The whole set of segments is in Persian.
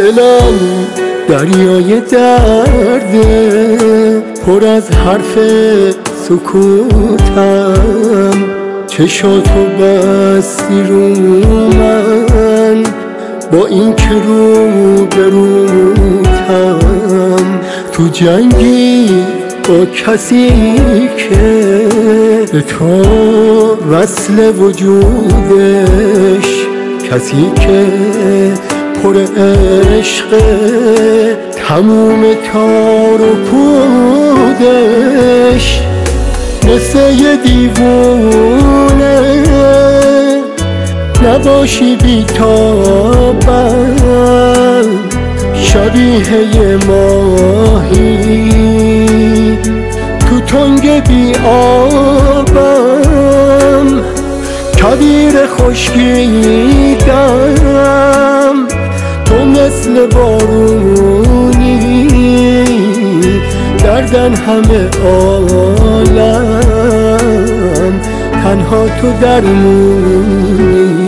دلم دریای درده، پر از حرف سکوتم. چشاتو بستی رو من، با این که رو بروتم. تو جنگی با کسی که به تو وصل وجودش، کسی که پر عشق تموم تار و پودش. مثل یه دیوونه نباشی بی‌تابم، شبیه یه ماهی تو تنگ بی آبم. کویر خشکیدم، تو مثل بارونی، دردن همه عالم، تنها تو درمونی.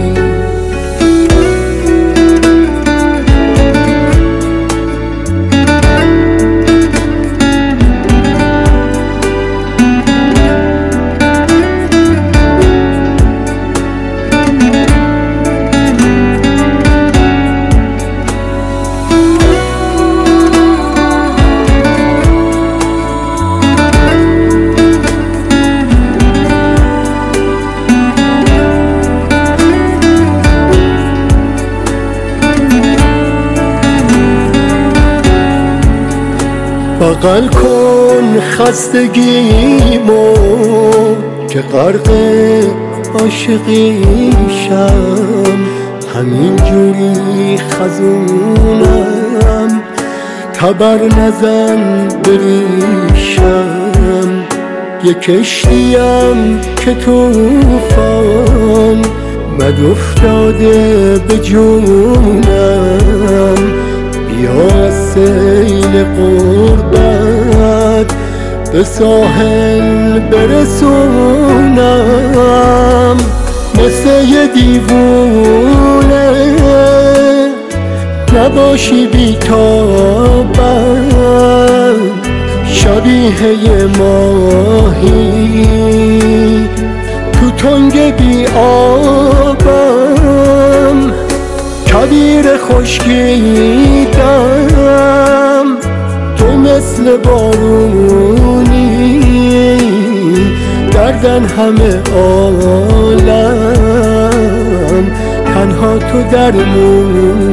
بغل کن خستگیمو که غرق عاشقیشم، همین جوری خزونم، تبر نزن بریشم. یه کشتیم که توفان مد افتاده به جونم. بیا سیل قربت به ساحل برسونم. مثل یه دیوونه نباشی بی‌تابم، شبیه یه ماهی تو تنگ بی آبم. کویر خشکیدم، تو مثل بارونی، دردن همه عالم، تنها تو درمونی.